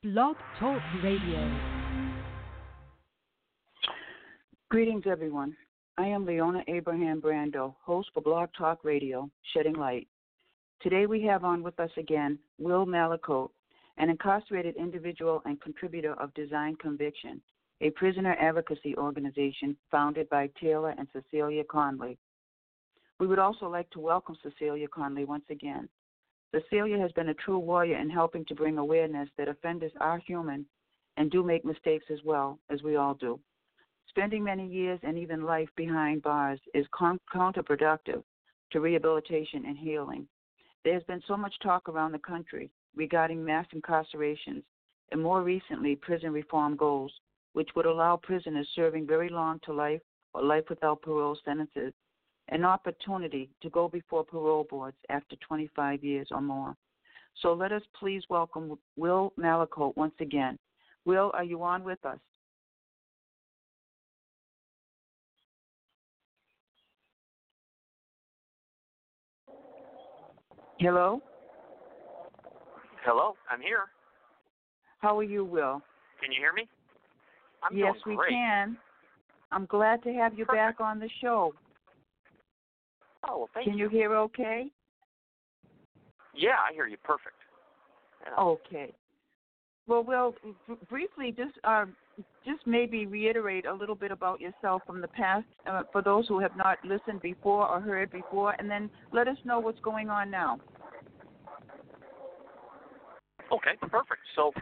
Blog Talk Radio. Greetings, everyone. I am Leona Abraham Brando, host for Blog Talk Radio, Shedding Light. Today we have on with us again Will Malicote, an incarcerated individual and contributor of Design Conviction, a prisoner advocacy organization founded by Taylor and Cecilia Conley. We would also like to welcome Cecilia Conley once again. Cecilia has been a true warrior in helping to bring awareness that offenders are human and do make mistakes as well, as we all do. Spending many years and even life behind bars is counterproductive to rehabilitation and healing. There has been so much talk around the country regarding mass incarcerations and more recently prison reform goals, which would allow prisoners serving very long to life or life without parole sentences an opportunity to go before parole boards after 25 years or more. So let us please welcome Will Malicote once again. Will, are you on with us? Hello? Hello, I'm here. How are you, Will? Can you hear me? I'm yes, doing we great. can. I'm glad to have you Perfect. back on the show. Oh, well, thank Can you hear okay? Yeah, I hear you perfect. Yeah. Okay. Well, briefly, just maybe reiterate a little bit about yourself from the past for those who have not listened before or heard before, and then let us know what's going on now. Okay, perfect. So,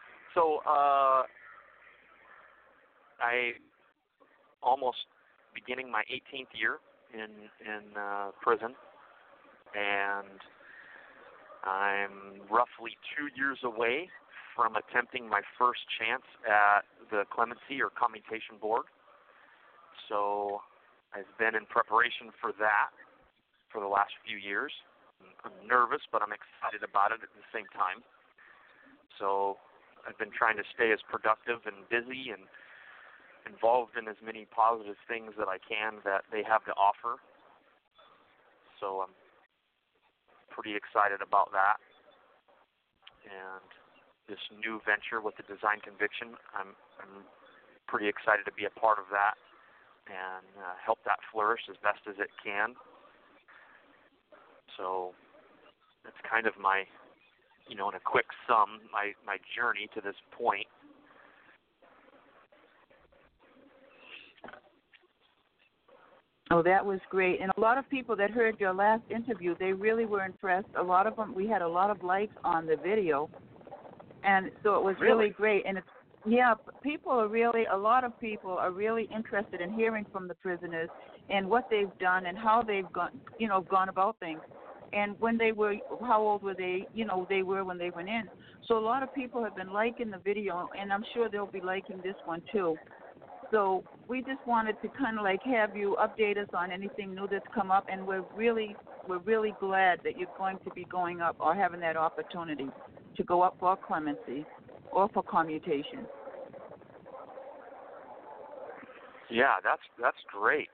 I almost beginning my 18th year in prison, and I'm roughly 2 years away from attempting my first chance at the clemency or commutation board. So I've been in preparation for that for the last few years. I'm nervous, but I'm excited about it at the same time. So I've been trying to stay as productive and busy and involved in as many positive things that I can that they have to offer. So I'm pretty excited about that. And this new venture with the Design Conviction, I'm pretty excited to be a part of that and help that flourish as best as it can. So that's kind of my, in a quick sum, my journey to this point. Oh, that was great. And a lot of people that heard your last interview, they really were impressed. A lot of them, we had a lot of likes on the video. And so it was really great. And a lot of people are really interested in hearing from the prisoners and what they've done and how they've gone about things. And when they were, how old were they, they were when they went in. So a lot of people have been liking the video, and I'm sure they'll be liking this one too. So we just wanted to kind of have you update us on anything new that's come up, and we're really glad that you're going to be going up or having that opportunity to go up for clemency or for commutation. Yeah, that's great.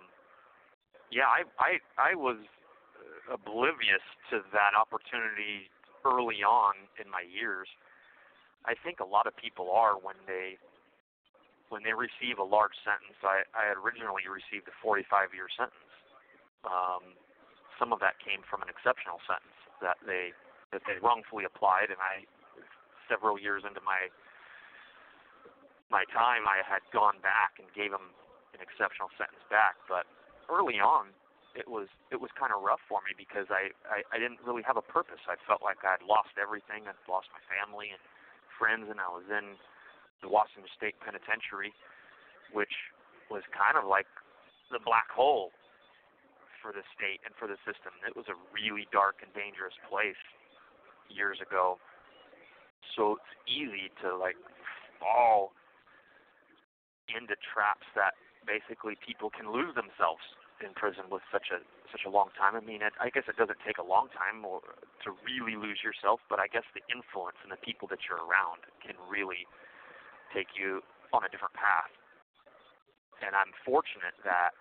I was oblivious to that opportunity early on in my years. I think a lot of people are when they receive a large sentence. I had originally received a 45-year sentence. Some of that came from an exceptional sentence that they wrongfully applied, and several years into my time, I had gone back and gave them an exceptional sentence back. But early on, it was kind of rough for me because I didn't really have a purpose. I felt like I'd lost everything. I'd lost my family and friends, and I was in the Washington State Penitentiary, which was kind of like the black hole for the state and for the system. It was a really dark and dangerous place years ago. So it's easy to fall into traps that basically people can lose themselves in prison with such a long time. I mean, I guess it doesn't take a long time to really lose yourself, but I guess the influence and the people that you're around can really take you on a different path. And I'm fortunate that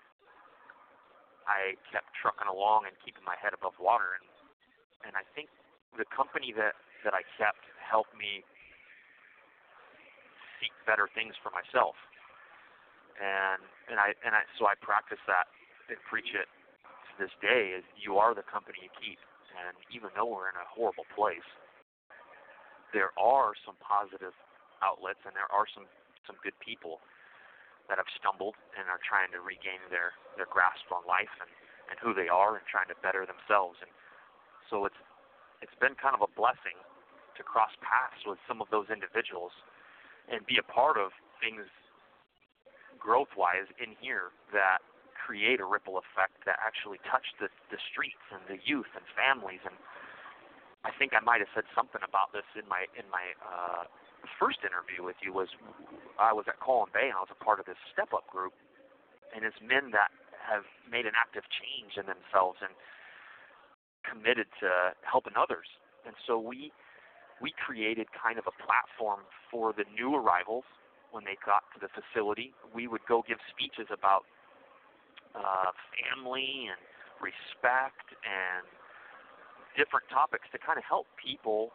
I kept trucking along and keeping my head above water, and I think the company that I kept helped me better things for myself. So I practice that and preach it to this day, is you are the company you keep. And even though we're in a horrible place, there are some positive outlets, and there are some good people that have stumbled and are trying to regain their grasp on life and who they are and trying to better themselves. And so it's been kind of a blessing to cross paths with some of those individuals and be a part of things growth-wise in here that create a ripple effect that actually touch the streets and the youth and families. And I think I might have said something about this in my first interview with you. Was I was at Colin Bay, and I was a part of this step-up group, and it's men that have made an active change in themselves and committed to helping others. And so we created kind of a platform for the new arrivals. When they got to the facility, we would go give speeches about family and respect and different topics to kind of help people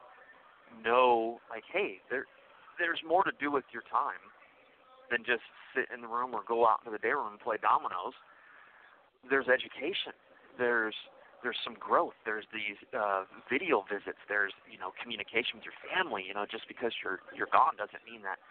know, like, hey, there's more to do with your time than just sit in the room or go out into the day room and play dominoes. There's education. There's some growth. There's these video visits. There's, communication with your family. Just because you're gone doesn't mean that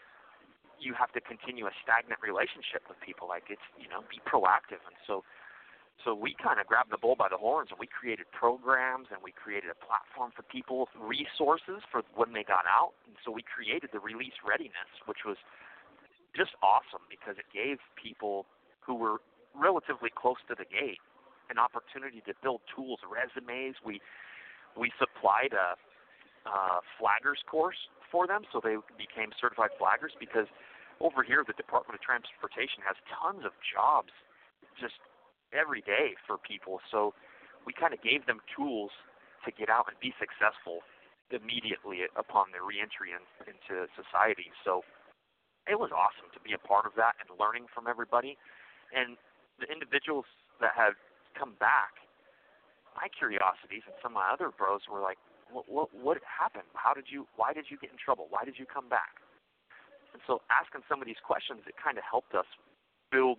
you have to continue a stagnant relationship with people. Like, it's, be proactive. And so we kind of grabbed the bull by the horns, and we created programs, and we created a platform for people, resources for when they got out. And so we created the release readiness, which was just awesome because it gave people who were relatively close to the gate an opportunity to build tools, resumes. We supplied a flaggers course for them, so they became certified flaggers, because over here the Department of Transportation has tons of jobs just every day for people. So we kind of gave them tools to get out and be successful immediately upon their reentry into society. So it was awesome to be a part of that and learning from everybody. And the individuals that have come back, my curiosities and some of my other bros were like, what happened? Why did you get in trouble? Why did you come back? And so asking some of these questions, it kind of helped us build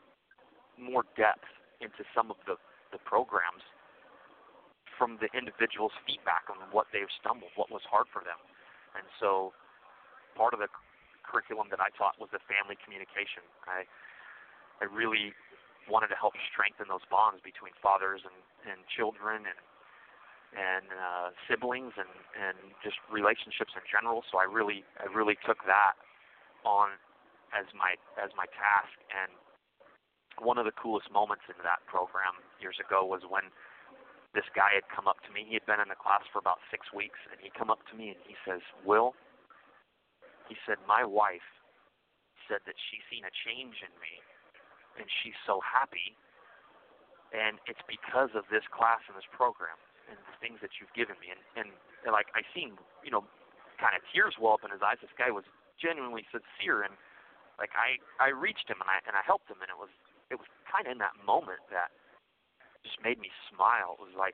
more depth into some of the programs from the individual's feedback on what they've stumbled, what was hard for them. And so part of the curriculum that I taught was the family communication. I really wanted to help strengthen those bonds between fathers and children and siblings and just relationships in general. So I really took that on as my task. And one of the coolest moments in that program years ago was when this guy had come up to me. He had been in the class for about 6 weeks, and he come up to me and he says, Will, he said, my wife said that she's seen a change in me, and she's so happy, and it's because of this class and this program and the things that you've given me. And like, I seen, kind of tears well up in his eyes. This guy was genuinely sincere, and like I reached him and I helped him, and it was kind of in that moment that just made me smile. It was like,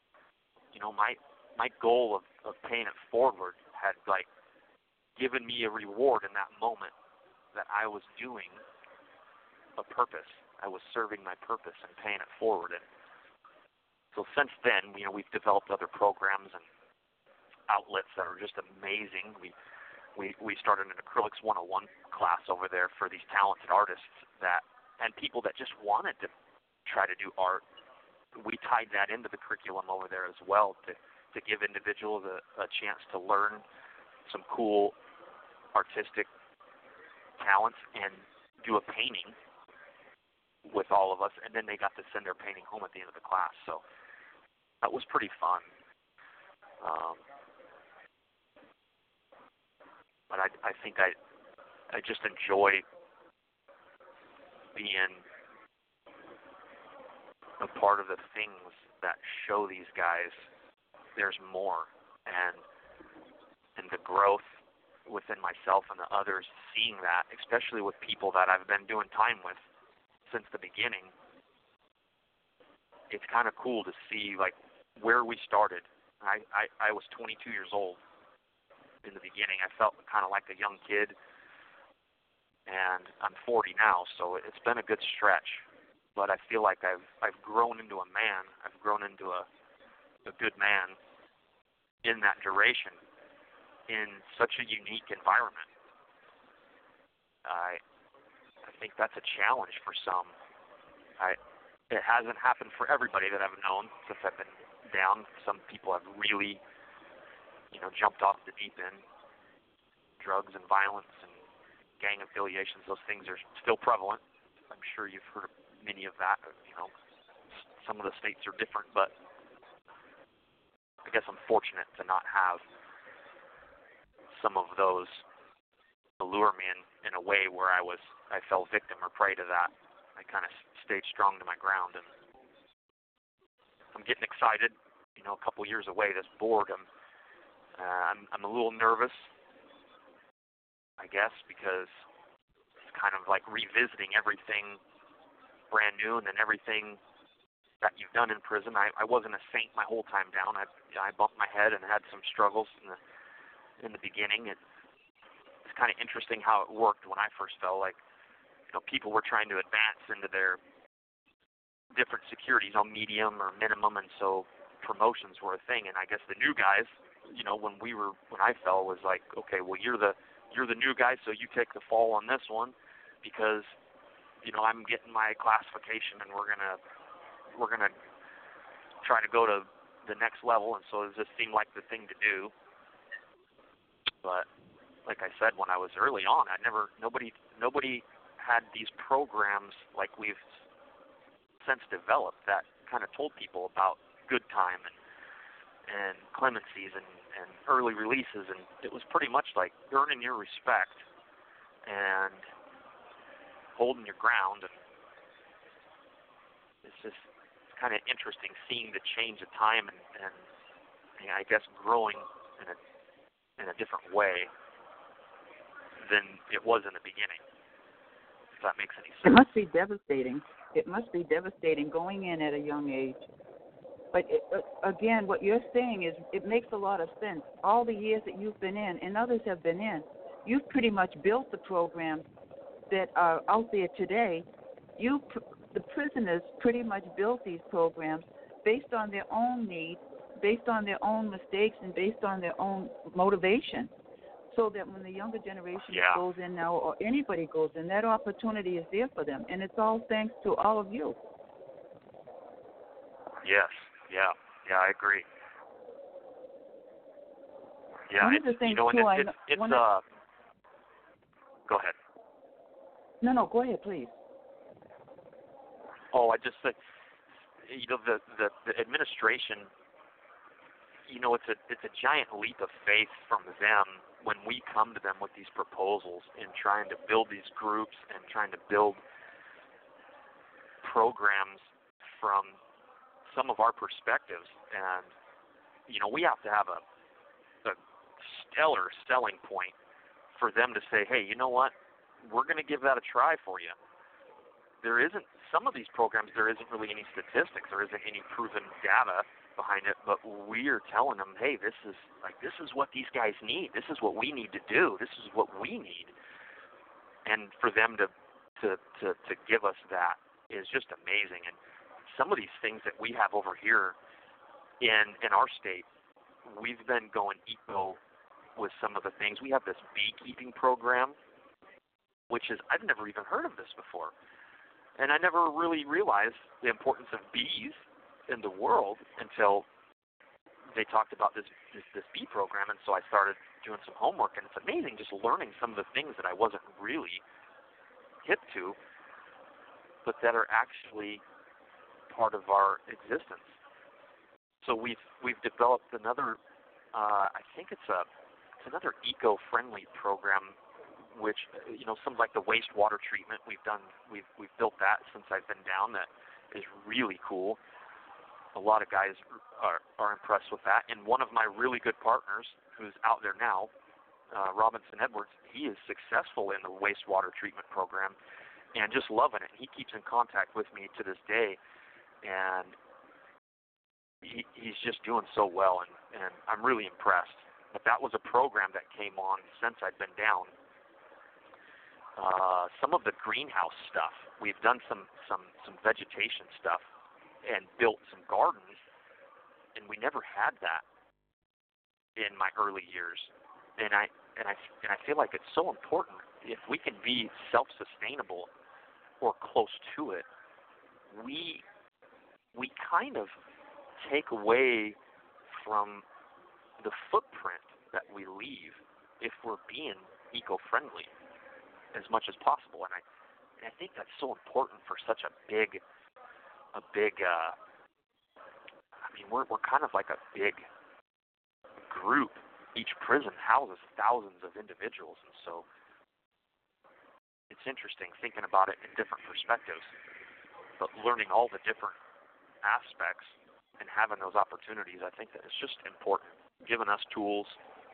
my goal of paying it forward had like given me a reward in that moment, that I was doing a purpose. I was serving my purpose and paying it forward. And so since then, we've developed other programs and outlets that are just amazing. We started an Acrylics 101 class over there for these talented artists and people that just wanted to try to do art. We tied that into the curriculum over there as well to give individuals a chance to learn some cool artistic talents and do a painting with all of us, and then they got to send their painting home at the end of the class. So that was pretty fun. But I think I just enjoy being a part of the things that show these guys there's more, and the growth within myself and the others, seeing that, especially with people that I've been doing time with since the beginning. It's kind of cool to see like where we started. I was 22 years old in the beginning. I felt kind of like a young kid, and I'm 40 now, so it's been a good stretch. But I feel like I've grown into a man. I've grown into a good man in that duration, in such a unique environment. I think that's a challenge for some. It hasn't happened for everybody that I've known since I've been down. Some people have really, jumped off the deep end. Drugs and violence and gang affiliations, those things are still prevalent. I'm sure you've heard of many of that. Some of the states are different, but I guess I'm fortunate to not have some of those allure me in a way where I fell victim or prey to that. I kind of stayed strong to my ground, and I'm getting excited. A couple years away, this board, I'm a little nervous, I guess, because it's kind of like revisiting everything brand new, and then everything that you've done in prison. I wasn't a saint my whole time down. I bumped my head and had some struggles in the beginning. It's kind of interesting how it worked when I first fell. Like, people were trying to advance into their different securities on medium or minimum, and so promotions were a thing. And I guess the new guys, when I fell, was like, okay, well, you're the new guy, so you take the fall on this one, because I'm getting my classification, and we're gonna try to go to the next level, and so it just seemed like the thing to do. But like I said, when I was early on, nobody had these programs like we've since developed that kind of told people about good time and clemencies and early releases, and it was pretty much like earning your respect and holding your ground. And it's just kind of interesting seeing the change of time and I guess growing in a different way than it was in the beginning, if that makes any sense. It must be devastating. It must be devastating going in at a young age. But again, what you're saying is it makes a lot of sense. All the years that you've been in, and others have been in, you've pretty much built the programs that are out there today. The prisoners pretty much built these programs based on their own needs, based on their own mistakes, and based on their own motivation. So that when the younger generation goes in now, or anybody goes in, that opportunity is there for them. And it's all thanks to all of you. Yes. Yeah, I agree. Yeah, one of the things too, go ahead. No, go ahead, please. Oh, I just said, the administration, it's a giant leap of faith from them when we come to them with these proposals and trying to build these groups and trying to build programs from some of our perspectives. And, we have to have a stellar selling point for them to say, hey, you know what, we're going to give that a try for you. Some of these programs, there isn't really any statistics, there isn't any proven data behind it, but we are telling them, hey, this is what these guys need. This is what we need to do. This is what we need. And for them to give us that is just amazing. And some of these things that we have over here in our state, we've been going eco with some of the things. We have this beekeeping program, which is, I've never even heard of this before. And I never really realized the importance of bees in the world until they talked about this bee program. And so I started doing some homework, and it's amazing just learning some of the things that I wasn't really hip to, but that are actually part of our existence. So we've developed another, I think it's another eco-friendly program, which some like the wastewater treatment we've built that since I've been down. That is really cool. A lot of guys are impressed with that. And one of my really good partners, who's out there now, Robinson Edwards, he is successful in the wastewater treatment program and just loving it. He keeps in contact with me to this day, and he's just doing so well, and I'm really impressed. But that was a program that came on since I've been down, some of the greenhouse stuff. We've done some vegetation stuff and built some gardens, and we never had that in my early years. And I feel like it's so important. If we can be self-sustainable or close to it, we kind of take away from the footprint that we leave if we're being eco-friendly as much as possible. And I think that's so important for such a big we're kind of like a big group. Each prison houses thousands of individuals, and so it's interesting thinking about it in different perspectives, but learning all the different aspects and having those opportunities, I think that it's just important, giving us tools,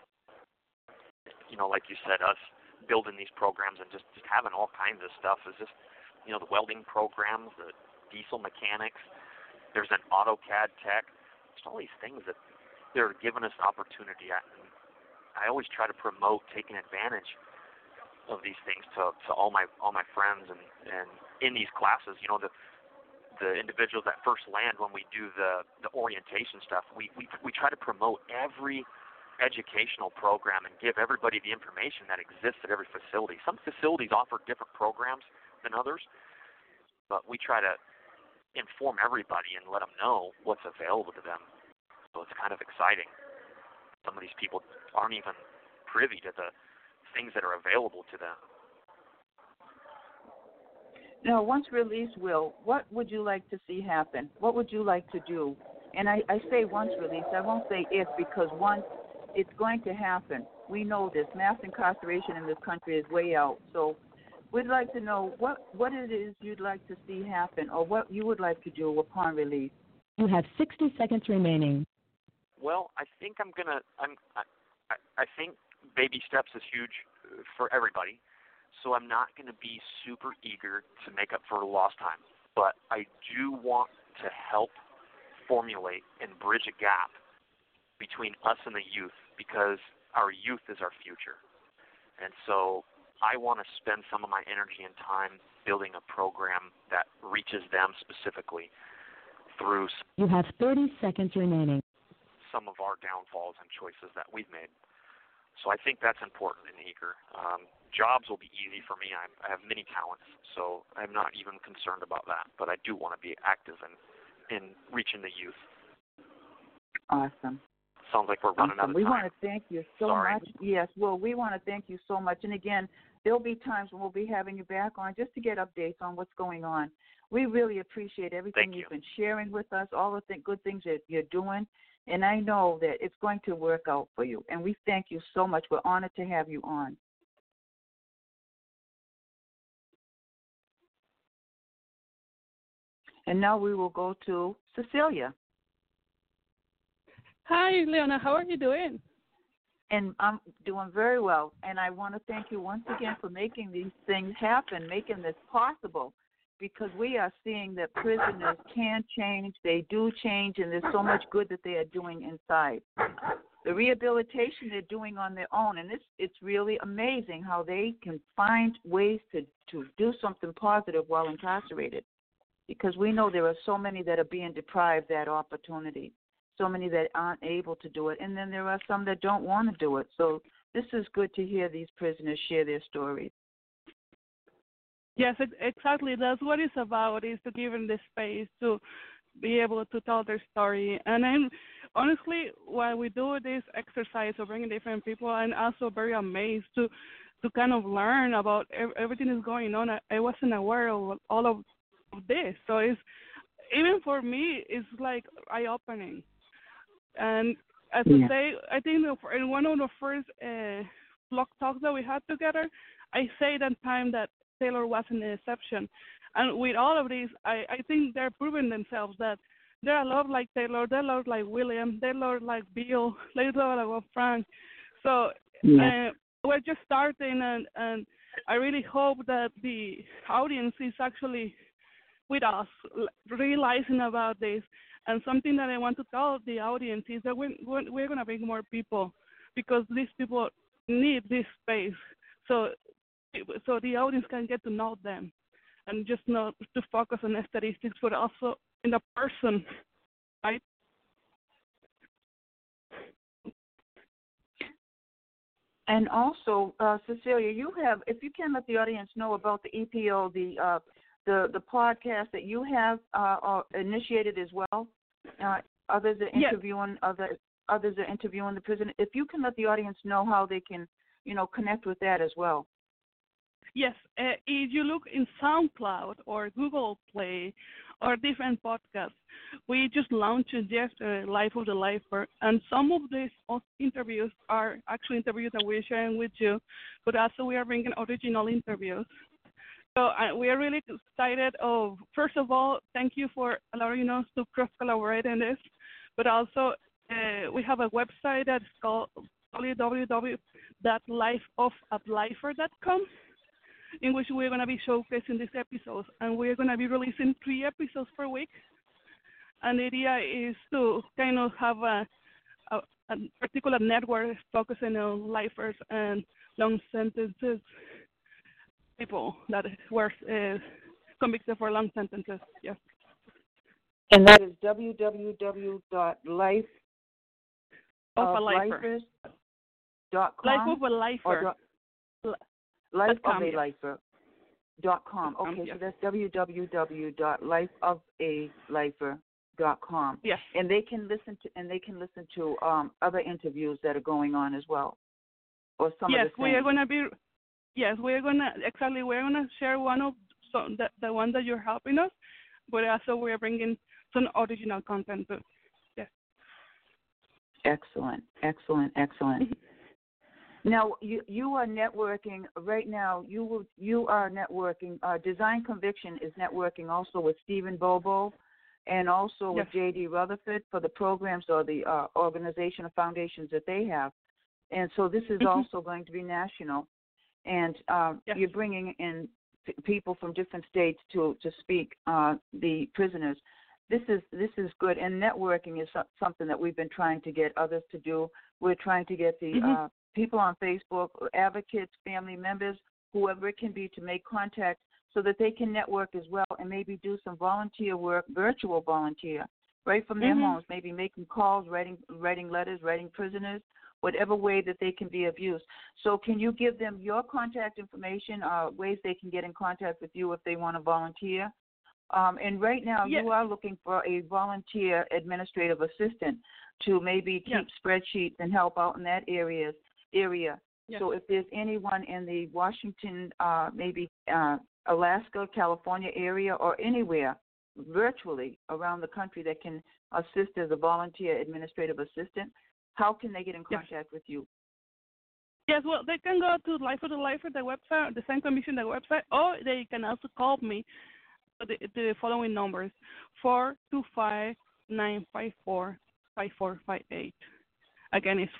like you said, us building these programs and just having all kinds of stuff is just, the welding programs, the diesel mechanics, there's an AutoCAD tech, just all these things that they're giving us opportunity at. And I always try to promote taking advantage of these things to all my friends, and in these classes, the individuals that first land when we do the orientation stuff, we try to promote every educational program and give everybody the information that exists at every facility. Some facilities offer different programs than others, but we try to inform everybody and let them know what's available to them. So it's kind of exciting. Some of these people aren't even privy to the things that are available to them. Now, once released, Will, what would you like to see happen? What would you like to do? And I say once released. I won't say if, because once it's going to happen. We know this. Mass incarceration in this country is way out. So we'd like to know what it is you'd like to see happen, or what you would like to do upon release. You have 60 seconds remaining. Well, I think I think baby steps is huge for everybody. So I'm not going to be super eager to make up for lost time. But I do want to help formulate and bridge a gap between us and the youth, because our youth is our future. And so I want to spend some of my energy and time building a program that reaches them specifically through You have 30 seconds remaining. some of our downfalls and choices that we've made. So I think that's important and eager. Jobs will be easy for me. I have many talents, so I'm not even concerned about that. But I do want to be active in reaching the youth. Awesome. Sounds like we're running out of time. We want to thank you so Sorry. much. Yes, well, we want to thank you so much. And again, there'll be times when we'll be having you back on just to get updates on what's going on. We really appreciate everything you've been sharing with us, all the good things that you're doing. And I know that it's going to work out for you. And we thank you so much. We're honored to have you on. And now we will go to Cecilia. Hi, Leona. How are you doing? And I'm doing very well. And I want to thank you once again for making these things happen, making this possible, because we are seeing that prisoners can change, they do change, and there's so much good that they are doing inside. The rehabilitation they're doing on their own, and it's really amazing how they can find ways to do something positive while incarcerated, because we know there are so many that are being deprived that opportunity, so many that aren't able to do it, and then there are some that don't want to do it. So this is good to hear these prisoners share their stories. Yes, exactly. That's what it's about, is to give them the space to be able to tell their story. And then, honestly, while we do this exercise of bringing different people, I'm also very amazed to kind of learn about everything that's going on. I wasn't aware of all of this. So it's, even for me, it's like eye-opening. And as I say, I think in one of the first blog talks that we had together, I say that time that Taylor wasn't an exception. And with all of these, I think they're proving themselves that they're a lot like Taylor, they're a lot like William, they're a lot like Bill, they're a lot like Frank. So we're just starting, and I really hope that the audience is actually with us, realizing about this. And something that I want to tell the audience is that we're going to bring more people, because these people need this space. So so the audience can get to know them, and just not to focus on the statistics, but also in the person, right? And also, Cecilia, you have, if you can let the audience know about the EPO, the podcast that you have initiated as well. Others are interviewing others are interviewing the prisoner. If you can let the audience know how they can, connect with that as well. Yes, if you look in SoundCloud or Google Play or different podcasts, we just launched yesterday Life of the Lifer, and some of these interviews are actually interviews that we're sharing with you, but also we are bringing original interviews. So we are really excited. First of all, thank you for allowing us to cross-collaborate in this, but also we have a website that's called www.lifeofalifer.com, in which we're going to be showcasing these episodes, and we're going to be releasing 3 episodes per week. And the idea is to kind of have a particular network focusing on lifers and long sentences, people that were convicted for long sentences. Yes. And that is www.lifeofalifers.com. Life of a Lifer. Lifeofalifer.com. Okay, yes. So that's www.lifeofalifer.com. Yes. And they can listen to other interviews that are going on as well, or some of the same. We're going to share one of the one that you're helping us, but also we're bringing some original content too. Yes. Excellent. Now you are networking right now. You are networking. Design Conviction is networking also with Stephen Bobo, and also with J.D. Rutherford for the programs or the organization or foundations that they have. And so this is also going to be national, and you're bringing in people from different states to speak the prisoners. This is good, and networking is something that we've been trying to get others to do. We're trying to get the people on Facebook, advocates, family members, whoever it can be, to make contact so that they can network as well and maybe do some volunteer work, virtual volunteer, right from their homes, maybe making calls, writing letters, writing prisoners, whatever way that they can be of use. So can you give them your contact information, ways they can get in contact with you if they want to volunteer? And right now you are looking for a volunteer administrative assistant to maybe keep spreadsheets and help out in that area. Yes. So if there's anyone in the Washington, maybe Alaska, California area, or anywhere virtually around the country that can assist as a volunteer administrative assistant, how can they get in contact with you? Yes, well, they can go to Life of the Lifer, the website, the Design Commission, the website, or they can also call me the following numbers: 425-954-5458. Again, it's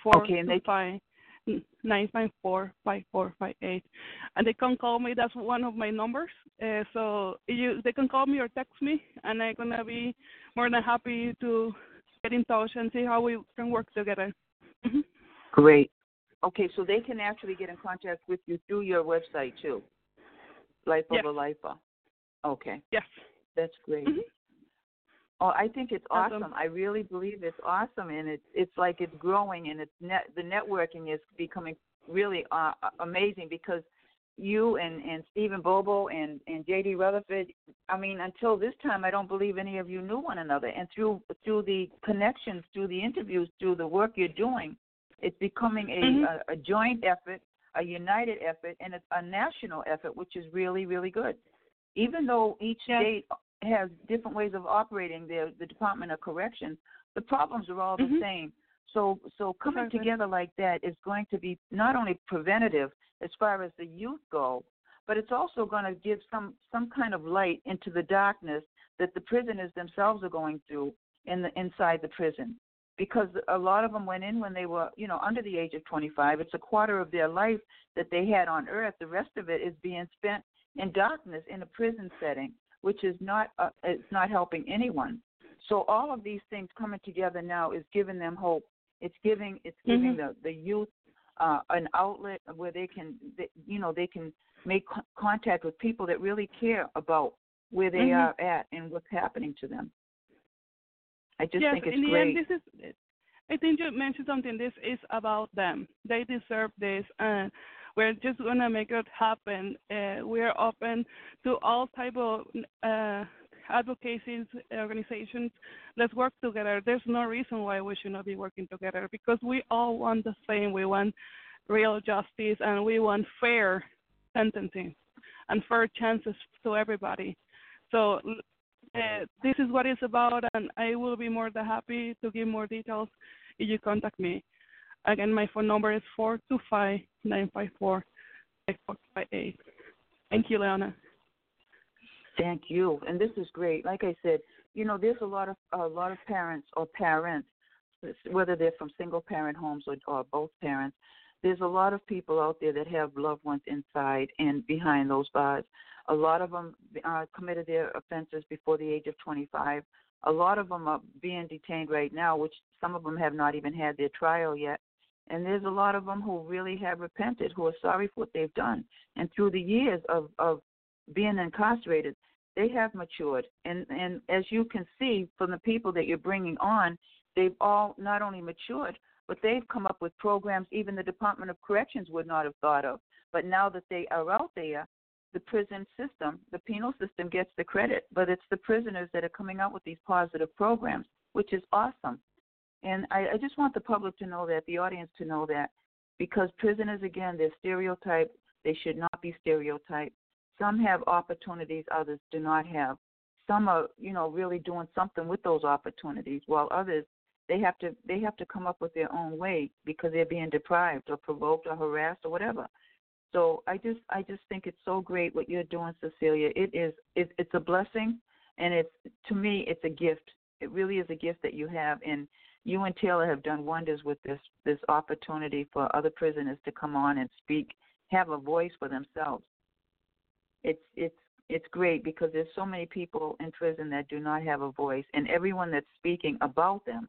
425-954-5458. And they can call me. That's one of my numbers. So they can call me or text me, and I'm going to be more than happy to get in touch and see how we can work together. Great. Okay, so they can actually get in contact with you through your website, too, Life of a Lifer. Okay. Yes. That's great. Oh, I think it's awesome. I really believe it's awesome, and it's like it's growing, and the networking is becoming really amazing, because you and Stephen Bobo and J.D. Rutherford, I mean, until this time, I don't believe any of you knew one another. And through the connections, through the interviews, through the work you're doing, it's becoming a joint effort, a united effort, and it's a national effort, which is really, really good. Even though each state has different ways of operating the Department of Corrections, the problems are all the same. So coming together like that is going to be not only preventative as far as the youth go, but it's also going to give some kind of light into the darkness that the prisoners themselves are going through inside the prison. Because a lot of them went in when they were, under the age of 25. It's a quarter of their life that they had on earth. The rest of it is being spent in darkness in a prison setting, which is not it's not helping anyone. So all of these things coming together now is giving them hope. It's giving the youth an outlet where they can make contact with people that really care about where they are at and what's happening to them. I just think it's great. End, I think you mentioned something. This is about them. They deserve this, and we're just gonna make it happen. We're open to all type of advocacy organizations. Let's work together. There's no reason why we should not be working together, because we all want the same. We want real justice, and we want fair sentencing and fair chances to everybody. So this is what it's about, and I will be more than happy to give more details if you contact me. Again, my phone number is 425-954-5458. Thank you, Leona. Thank you, and this is great. Like I said, there's a lot of parents, whether they're from single parent homes or both parents. There's a lot of people out there that have loved ones inside and behind those bars. A lot of them committed their offenses before the age of 25. A lot of them are being detained right now, which some of them have not even had their trial yet. And there's a lot of them who really have repented, who are sorry for what they've done. And through the years of being incarcerated, they have matured. And as you can see from the people that you're bringing on, they've all not only matured, but they've come up with programs even the Department of Corrections would not have thought of. But now that they are out there, the prison system, the penal system gets the credit, but it's the prisoners that are coming out with these positive programs, which is awesome. And I just want the public to know that, the audience to know that, because prisoners, again, they're stereotyped. They should not be stereotyped. Some have opportunities, others do not have. Some are, really doing something with those opportunities, while others, they have to come up with their own way because they're being deprived or provoked or harassed or whatever. So I just think it's so great what you're doing, Cecilia. It's a blessing, and to me it's a gift. It really is a gift that you have, and you and Taylor have done wonders with this opportunity for other prisoners to come on and speak, have a voice for themselves. It's great because there's so many people in prison that do not have a voice, and everyone that's speaking about them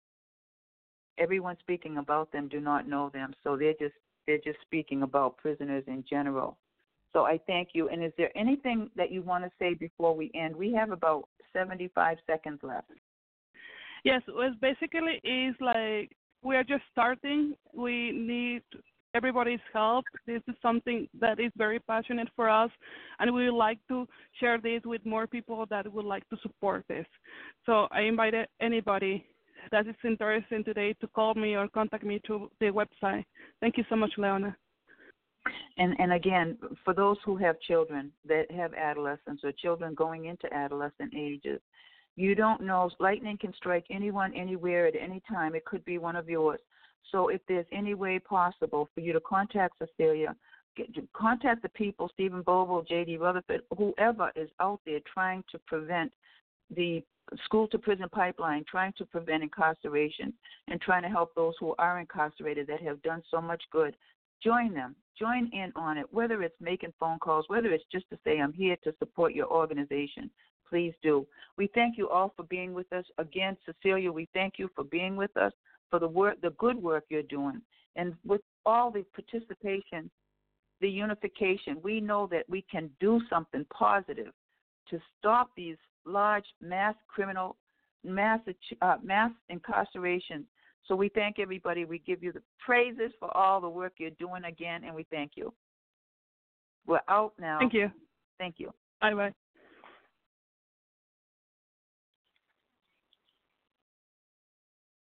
do not know them. So they're just speaking about prisoners in general. So I thank you. And is there anything that you want to say before we end? We have about 75 seconds left. Yes, well, basically is like we are just starting. We need everybody's help. This is something that is very passionate for us, and we would like to share this with more people that would like to support this. So I invite anybody that is interested today to call me or contact me through the website. Thank you so much, Leona. And again, for those who have children that have adolescents or children going into adolescent ages, you don't know. Lightning can strike anyone, anywhere, at any time. It could be one of yours. So if there's any way possible for you to contact Cecilia, contact the people, Stephen Boble, J.D. Rutherford, whoever is out there trying to prevent the school-to-prison pipeline, trying to prevent incarceration, and trying to help those who are incarcerated that have done so much good. Join them. Join in on it, whether it's making phone calls, whether it's just to say, I'm here to support your organization. Please do. We thank you all for being with us. Again, Cecilia, we thank you for being with us, for the good work you're doing. And with all the participation, the unification, we know that we can do something positive to stop these large mass incarceration. So we thank everybody. We give you the praises for all the work you're doing again, and we thank you. We're out now. Thank you. Thank you. Bye-bye.